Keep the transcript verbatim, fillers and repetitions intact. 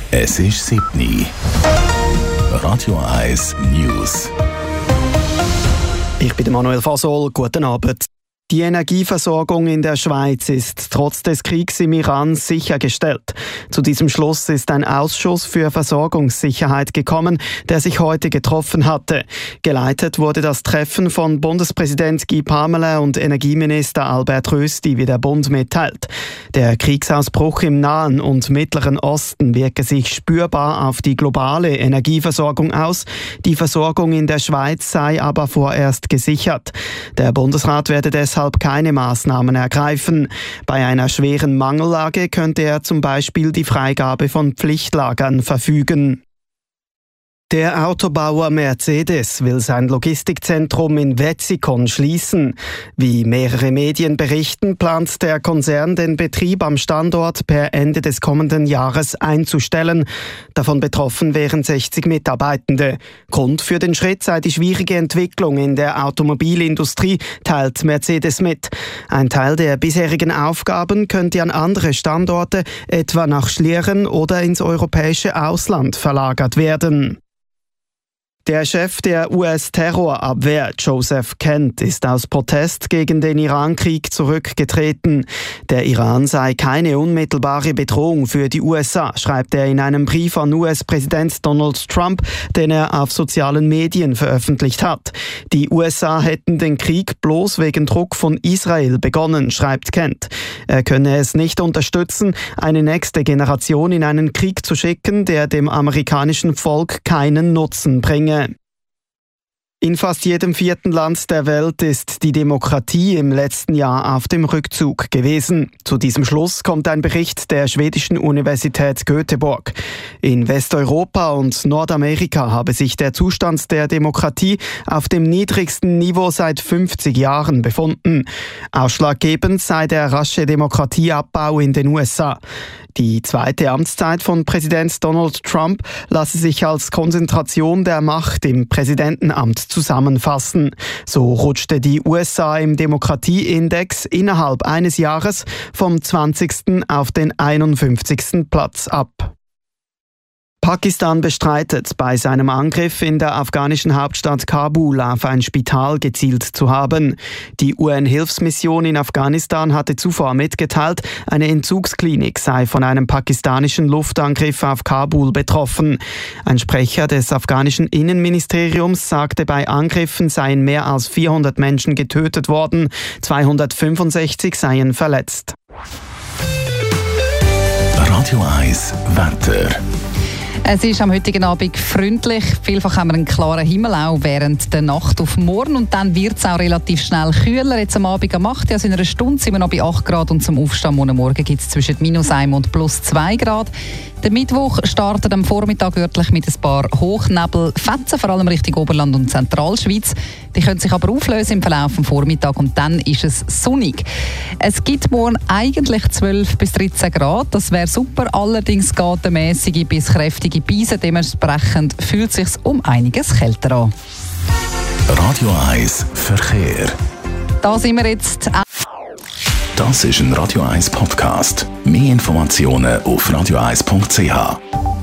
Es ist sieben Uhr. Radio eins News. Ich bin Manuel Fasol. Guten Abend. Die Energieversorgung in der Schweiz ist trotz des Kriegs im Iran sichergestellt. Zu diesem Schluss ist ein Ausschuss für Versorgungssicherheit gekommen, der sich heute getroffen hatte. Geleitet wurde das Treffen von Bundespräsident Guy Parmelin und Energieminister Albert Rösti, wie der Bund mitteilt. Der Kriegsausbruch im Nahen und Mittleren Osten wirke sich spürbar auf die globale Energieversorgung aus. Die Versorgung in der Schweiz sei aber vorerst gesichert. Der Bundesrat werde deshalb keine Maßnahmen ergreifen. Bei einer schweren Mangellage könnte er zum Beispiel die Freigabe von Pflichtlagern verfügen. Der Autobauer Mercedes will sein Logistikzentrum in Wetzikon schließen. Wie mehrere Medien berichten, plant der Konzern den Betrieb am Standort per Ende des kommenden Jahres einzustellen. Davon betroffen wären sechzig Mitarbeitende. Grund für den Schritt sei die schwierige Entwicklung in der Automobilindustrie, teilt Mercedes mit. Ein Teil der bisherigen Aufgaben könnte an andere Standorte, etwa nach Schlieren oder ins europäische Ausland verlagert werden. Der Chef der U S-Terrorabwehr, Joseph Kent, ist aus Protest gegen den Iran-Krieg zurückgetreten. Der Iran sei keine unmittelbare Bedrohung für die U S A, schreibt er in einem Brief an U S-Präsident Donald Trump, den er auf sozialen Medien veröffentlicht hat. Die U S A hätten den Krieg bloß wegen Druck von Israel begonnen, schreibt Kent. Er könne es nicht unterstützen, eine nächste Generation in einen Krieg zu schicken, der dem amerikanischen Volk keinen Nutzen bringe. In fast jedem vierten Land der Welt ist die Demokratie im letzten Jahr auf dem Rückzug gewesen. Zu diesem Schluss kommt ein Bericht der schwedischen Universität Göteborg. In Westeuropa und Nordamerika habe sich der Zustand der Demokratie auf dem niedrigsten Niveau seit fünfzig Jahren befunden. Ausschlaggebend sei der rasche Demokratieabbau in den U S A. Die zweite Amtszeit von Präsident Donald Trump lasse sich als Konzentration der Macht im Präsidentenamt zusammenfassen. So rutschte die U S A im Demokratieindex innerhalb eines Jahres vom zwanzigsten auf den einundfünfzigsten Platz ab. Pakistan bestreitet, bei seinem Angriff in der afghanischen Hauptstadt Kabul auf ein Spital gezielt zu haben. Die U N-Hilfsmission in Afghanistan hatte zuvor mitgeteilt, eine Entzugsklinik sei von einem pakistanischen Luftangriff auf Kabul betroffen. Ein Sprecher des afghanischen Innenministeriums sagte, bei Angriffen seien mehr als vierhundert Menschen getötet worden, zweihundertfünfundsechzig seien verletzt. Radio eins Wetter. Es ist am heutigen Abend freundlich. Vielfach haben wir einen klaren Himmel, auch während der Nacht auf morgen. Und dann wird es auch relativ schnell kühler. Jetzt am Abend um acht, also in einer Stunde sind wir noch bei acht Grad. Und zum Aufstehen morgen Morgen gibt es zwischen minus eins und plus zwei Grad. Der Mittwoch startet am Vormittag örtlich mit ein paar Hochnebelfetzen, vor allem Richtung Oberland und Zentralschweiz. Die können sich aber auflösen im Verlauf des Vormittags und dann ist es sonnig. Es gibt morgen eigentlich zwölf bis dreizehn Grad. Das wäre super. Allerdings geht eine mäßige bis kräftige Beise. Dementsprechend fühlt es sich um einiges kälter an. Radio eins Verkehr. Da sind wir jetzt. Das ist ein Radio eins Podcast. Mehr Informationen auf radio eins punkt c h.